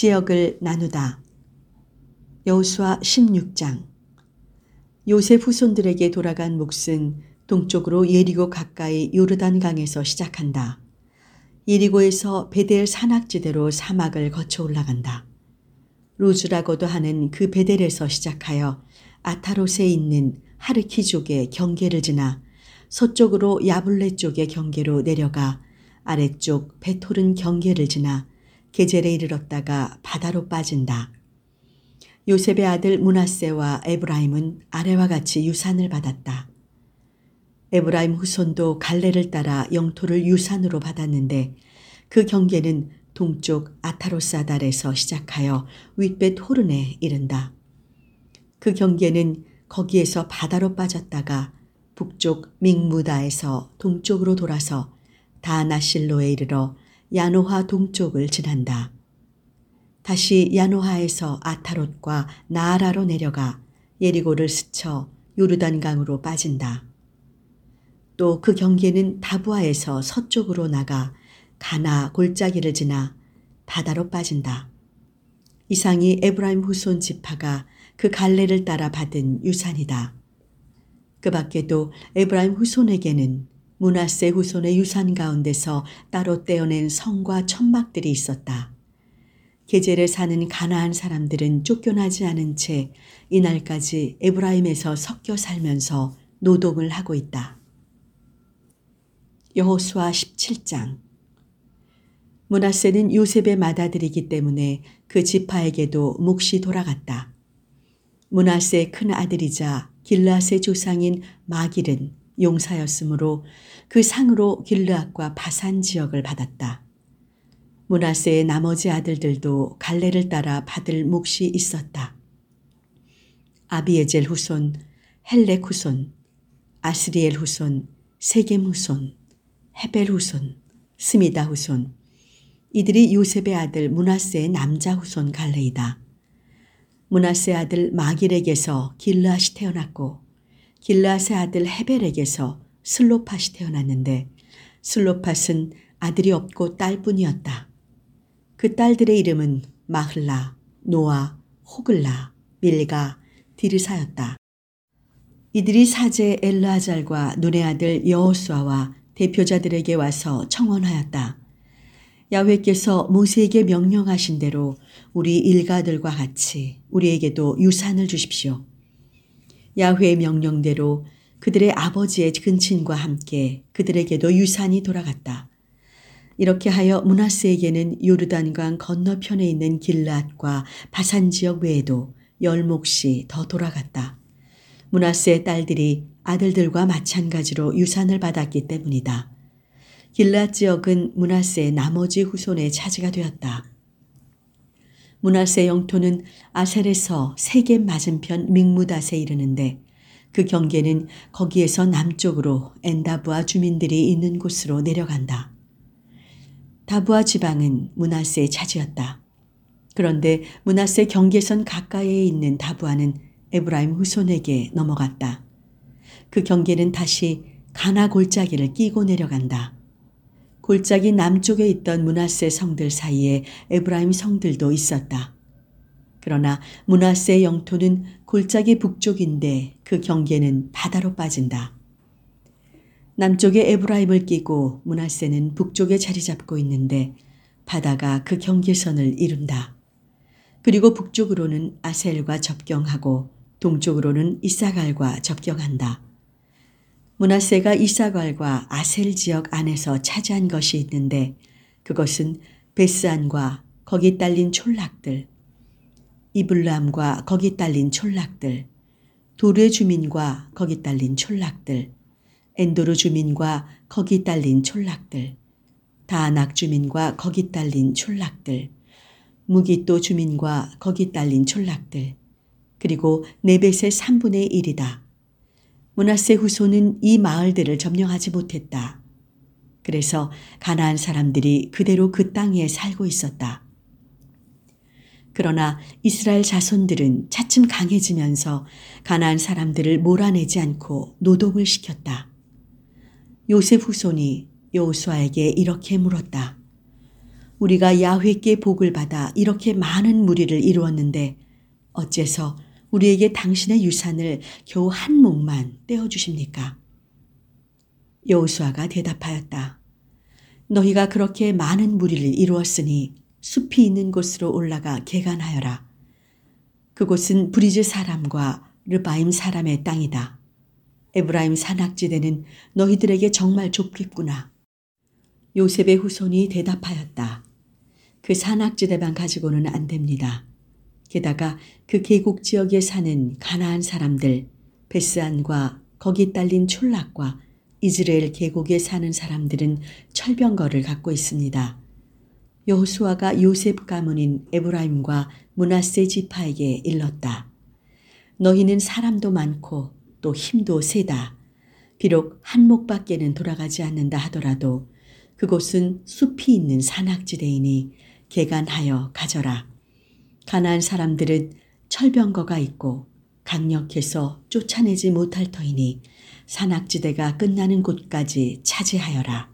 지역을 나누다. 여호수아 16장. 요셉 후손들에게 돌아간 몫은 동쪽으로 예리고 가까이 요르단강에서 시작한다. 예리고에서 베델 산악지대로 사막을 거쳐 올라간다. 루즈라고도 하는 그 베델에서 시작하여 아타롯에 있는 하르키족의 경계를 지나 서쪽으로 야블레 쪽의 경계로 내려가 아래쪽 베토른 경계를 지나 게젤에 이르렀다가 바다로 빠진다. 요셉의 아들 므낫세와 에브라임은 아래와 같이 유산을 받았다. 에브라임 후손도 갈레를 따라 영토를 유산으로 받았는데 그 경계는 동쪽 아타롯사달에서 시작하여 윗벳 호른에 이른다. 그 경계는 거기에서 바다로 빠졌다가 북쪽 믹무다에서 동쪽으로 돌아서 다나실로에 이르러 야노하 동쪽을 지난다. 다시 야노하에서 아타롯과 나아라로 내려가 예리고를 스쳐 요르단강으로 빠진다. 또 그 경계는 다부아에서 서쪽으로 나가 가나 골짜기를 지나 바다로 빠진다. 이상이 에브라임 후손 지파가 그 갈레를 따라 받은 유산이다. 그 밖에도 에브라임 후손에게는 므낫세 후손의 유산 가운데서 따로 떼어낸 성과 천막들이 있었다. 게젤에 사는 가나안 사람들은 쫓겨나지 않은 채 이날까지 에브라임에서 섞여 살면서 노동을 하고 있다. 여호수아 17장. 므낫세는 요셉의 맏아들이기 때문에 그 지파에게도 몫이 돌아갔다. 므낫세의 큰 아들이자 길르앗의 조상인 마길은 용사였으므로 그 상으로 길르앗과 바산 지역을 받았다. 므낫세의 나머지 아들들도 갈레를 따라 받을 몫이 있었다. 아비에젤 후손, 헬렉 후손, 아스리엘 후손, 세겜 후손, 헤벨 후손, 스미다 후손, 이들이 요셉의 아들 므낫세의 남자 후손 갈레이다. 므낫세 아들 마길에게서 길르앗이 태어났고 길르앗의 아들 헤벨에게서 슬로팟이 태어났는데 슬로팟은 아들이 없고 딸뿐이었다. 그 딸들의 이름은 마흘라, 노아, 호글라, 밀가, 디르사였다. 이들이 사제 엘르아잘과 눈의 아들 여호수아와 대표자들에게 와서 청언하였다. 야훼께서 모세에게 명령하신 대로 우리 일가들과 같이 우리에게도 유산을 주십시오. 야훼의 명령대로 그들의 아버지의 근친과 함께 그들에게도 유산이 돌아갔다. 이렇게 하여 므낫세에게는 요르단강 건너편에 있는 길르앗과 바산 지역 외에도 10몫이 더 돌아갔다. 므낫세의 딸들이 아들들과 마찬가지로 유산을 받았기 때문이다. 길르앗 지역은 므낫세의 나머지 후손의 차지가 되었다. 므낫세 영토는 아셀에서 세겜 맞은편 믹무닷에 이르는데 그 경계는 거기에서 남쪽으로 엔다부아 주민들이 있는 곳으로 내려간다. 다부아 지방은 므낫세의 차지였다. 그런데 므낫세 경계선 가까이에 있는 다부아는 에브라임 후손에게 넘어갔다. 그 경계는 다시 가나 골짜기를 끼고 내려간다. 골짜기 남쪽에 있던 므낫세 성들 사이에 에브라임 성들도 있었다. 그러나 므낫세의 영토는 골짜기 북쪽인데 그 경계는 바다로 빠진다. 남쪽에 에브라임을 끼고 므낫세는 북쪽에 자리 잡고 있는데 바다가 그 경계선을 이룬다. 그리고 북쪽으로는 아셀과 접경하고 동쪽으로는 이사갈과 접경한다. 므낫세가 이사갈과 아셀 지역 안에서 차지한 것이 있는데 그것은 베스안과 거기 딸린 촌락들, 이블람과 거기 딸린 촌락들, 도르의 주민과 거기 딸린 촌락들, 엔도르 주민과 거기 딸린 촌락들, 다낙 주민과 거기 딸린 촌락들, 무기또 주민과 거기 딸린 촌락들, 그리고 네벳의 3분의 1이다. 므낫세 후손은 이 마을들을 점령하지 못했다. 그래서 가나안 사람들이 그대로 그 땅에 살고 있었다. 그러나 이스라엘 자손들은 차츰 강해지면서 가나안 사람들을 몰아내지 않고 노동을 시켰다. 요셉 후손이 여호수아에게 이렇게 물었다. 우리가 야훼께 복을 받아 이렇게 많은 무리를 이루었는데 어째서 우리에게 당신의 유산을 겨우 한 몫만 떼어주십니까? 여호수아가 대답하였다. 너희가 그렇게 많은 무리를 이루었으니 숲이 있는 곳으로 올라가 개간하여라. 그곳은 브리즈 사람과 르바임 사람의 땅이다. 에브라임 산악지대는 너희들에게 정말 좁겠구나. 요셉의 후손이 대답하였다. 그 산악지대만 가지고는 안 됩니다. 게다가 그 계곡 지역에 사는 가나안 사람들, 베스안과 거기 딸린 촌락과 이스라엘 계곡에 사는 사람들은 철병거를 갖고 있습니다. 여호수아가 요셉 가문인 에브라임과 므낫세 지파에게 일렀다. 너희는 사람도 많고 또 힘도 세다. 비록 한 목밖에는 돌아가지 않는다 하더라도 그곳은 숲이 있는 산악지대이니 개간하여 가져라. 가나안 사람들은 철병거가 있고 강력해서 쫓아내지 못할 터이니 산악지대가 끝나는 곳까지 차지하여라.